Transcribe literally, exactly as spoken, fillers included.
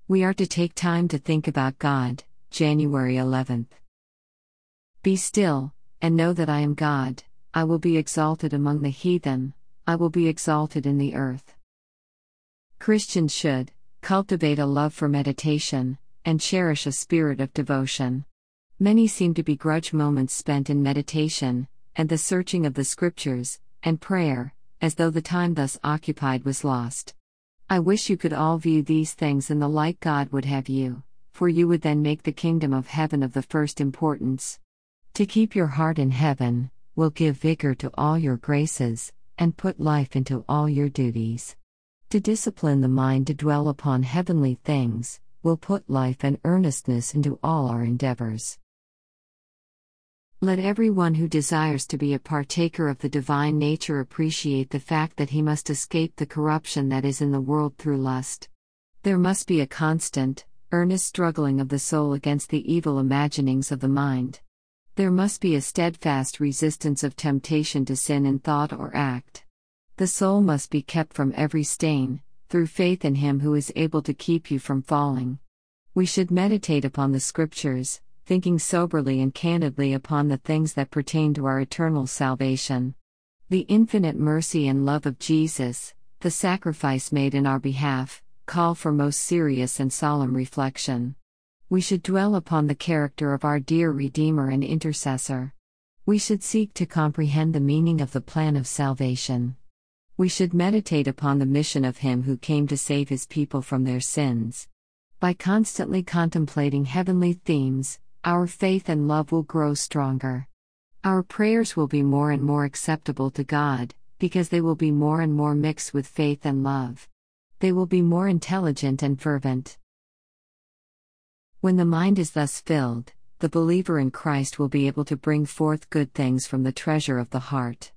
We are to take time to think about God, January eleventh. Be still, and know that I am God. I will be exalted among the heathen, I will be exalted in the earth. Christians should cultivate a love for meditation, and cherish a spirit of devotion. Many seem to begrudge moments spent in meditation, and the searching of the scriptures, and prayer, as though the time thus occupied was lost. I wish you could all view these things in the light God would have you, for you would then make the kingdom of heaven of the first importance. To keep your heart in heaven, will give vigor to all your graces, and put life into all your duties. To discipline the mind to dwell upon heavenly things, will put life and earnestness into all our endeavors. Let everyone who desires to be a partaker of the divine nature appreciate the fact that he must escape the corruption that is in the world through lust. There must be a constant, earnest struggling of the soul against the evil imaginings of the mind. There must be a steadfast resistance of temptation to sin in thought or act. The soul must be kept from every stain, through faith in Him who is able to keep you from falling. We should meditate upon the Scriptures, thinking soberly and candidly upon the things that pertain to our eternal salvation. The infinite mercy and love of Jesus, the sacrifice made in our behalf, call for most serious and solemn reflection. We should dwell upon the character of our dear Redeemer and Intercessor. We should seek to comprehend the meaning of the plan of salvation. We should meditate upon the mission of Him who came to save His people from their sins. By constantly contemplating heavenly themes, our faith and love will grow stronger. Our prayers will be more and more acceptable to God, because they will be more and more mixed with faith and love. They will be more intelligent and fervent. When the mind is thus filled, the believer in Christ will be able to bring forth good things from the treasure of the heart.